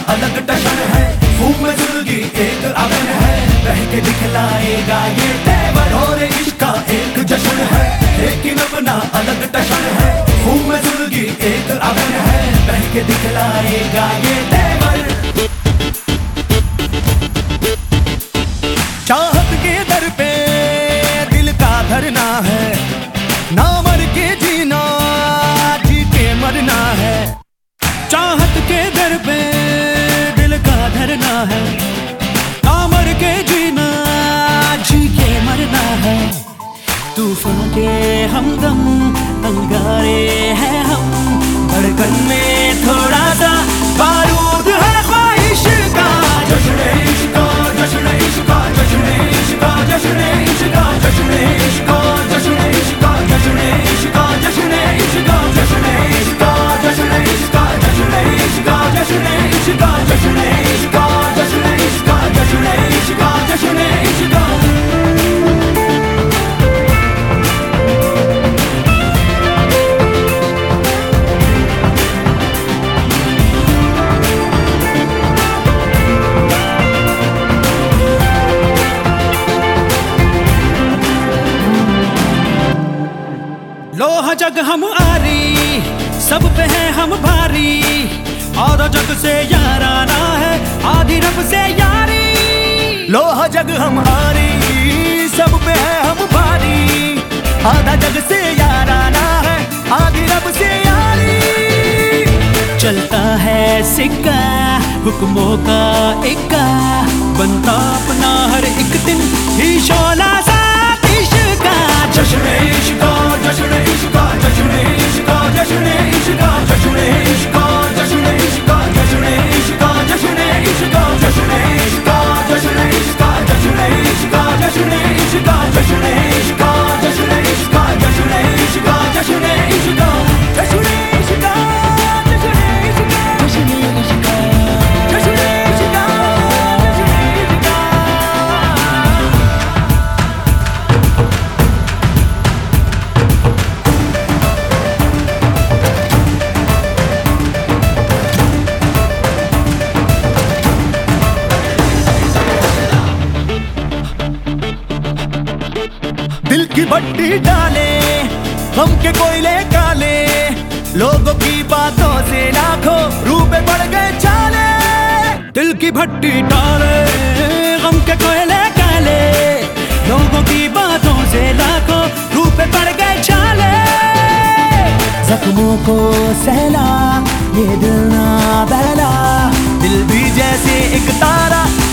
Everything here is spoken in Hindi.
अलग टशन है, मुंह में जिंदगी एक अगन है, बह के दिखलाएगा ये तेवर। और इश्क का एक जश्न है, लेकिन अपना अलग टशन है, मुंह में जिंदगी एक अगन है, बह के दिखलाएगा ये तेवर। चाहत के दर पे दिल का धरना है, ना मर के जीना जी के मरना है। चाहत के दर पे दिल का धरना है, ना मर के जीना जी के मरना है। तूफान के हमदम अंगारे हैं हम, धड़कन में थोड़ा सा बारूद है ख्वाहिश का। जश्न इश्क जश्न इश्क जश्न इश्क जश्न इश्क जश्न इश्क जश्न इश्क जश्न इश्क जश्न इश्क जश्न इश्क जश्न इश्क जश्न इश्क जश्न इश्क जश्न इश्क जश्न इश्क जश्न इश्क जश्न इश्क। लोहा जग हम आरी, सब पे हैं हम भारी, आधा जग से याराना है, आधी रब से यारी। लोहा जग हम आरी, सब पे हैं हम भारी, आधा जग से याराना है, आधी रब से यारी। चलता है सिक्का हुक्मों का इक्का, बनता अपना हर एक दिन ही शोला सा इश्क का। जश्न इश्क जश्न इश्क जश्न इश्क जश्न इश्क जश्न इश्क जश्न इश्क जश्न इश्क जश्न इश्क जश्न इश्क जश्न इश्क जश्न इश्क जश्न इश्क जश्न इश्क जश्न इश्क जश्न इश्क जश्न इश्क जश्न इश्क दिल की भट्टी डाले गम के कोयले काले, लोगों की बातों से लाखों रूपे पड़ गए चाले। दिल की भट्टी डाले गम के कोयले काले, लोगों की बातों से लाखों रूपे पड़ गए चाले। जख्मों को सहला ये दिल ना बहला, दिल भी जैसे एक तारा